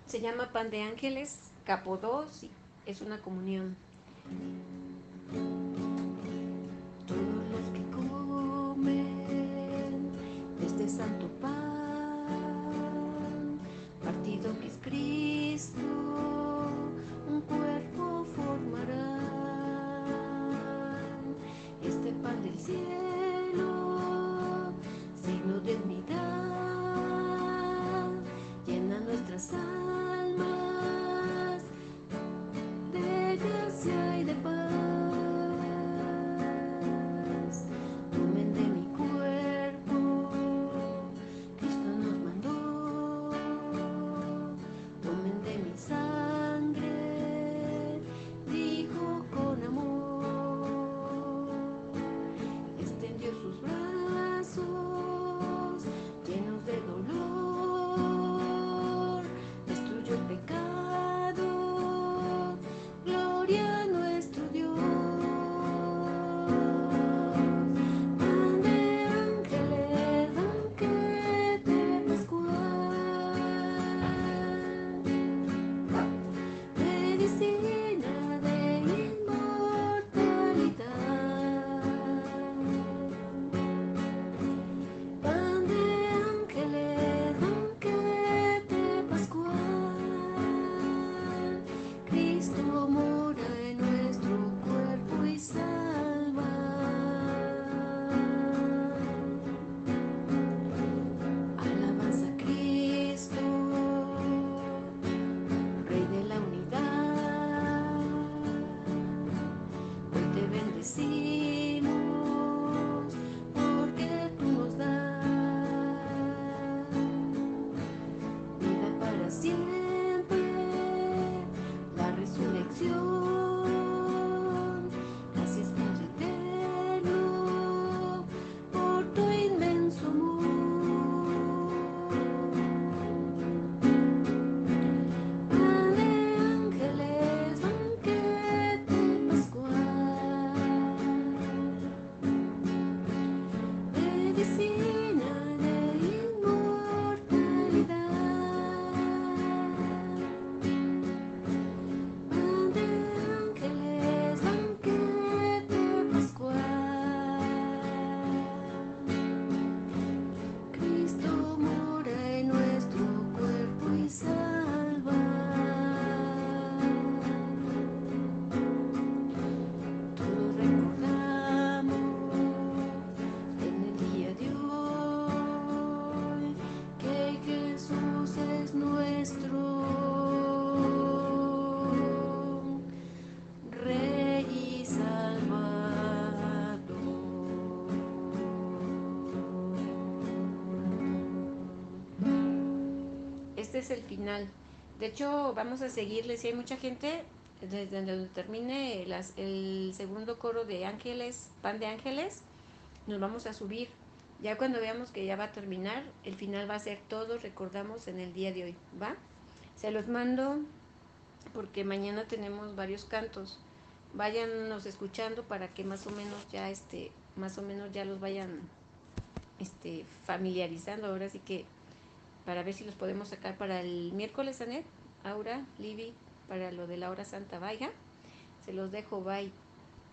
Se llama Pan de Ángeles, Capo 2, y es una comunión. Todos los que comen de este santo pan, partido que es Cristo, un cuerpo formarán. Este pan del cielo, signo de unidad, llena nuestras almas de gracia y de paz. Tomen de mi cuerpo, Cristo nos mandó. Tomen de mi sangre, dijo con amor. Extendió sus brazos llenos de dolor, destruyó el pecado, gloria a nuestro Dios. Pan de ángeles, banquete pascual, medicina de inmortalidad. Pan de ángeles, banquete pascual, Cristo mora en nuestro cuerpo y salva. Alabanza a Cristo, Rey de la unidad. Hoy te bendecimos porque tú nos das vida para siempre, la resurrección. Gracias Padre eterno por tu inmenso amor. Pan de ángeles, banquete pascual, medicina de inmortalidad. Pan de ángeles, banquete pascual, Cristo mora en nuestro cuerpo y salva. Todos recordamos en el día de hoy que Jesús es nuestro Rey y Salvador. Este es el final. De hecho, vamos a seguirles. Si hay mucha gente, desde donde termine el segundo coro de Ángeles, Pan de Ángeles, nos vamos a subir. Ya cuando veamos que ya va a terminar, el final va a ser todos recordamos en el día de hoy, ¿va? Se los mando porque mañana tenemos varios cantos. Váyanos escuchando para que más o menos ya los vayan familiarizando. Ahora sí que para ver si los podemos sacar para el miércoles, Anet, Aura, Libby, para lo de la hora santa. Vaya, se los dejo, bye.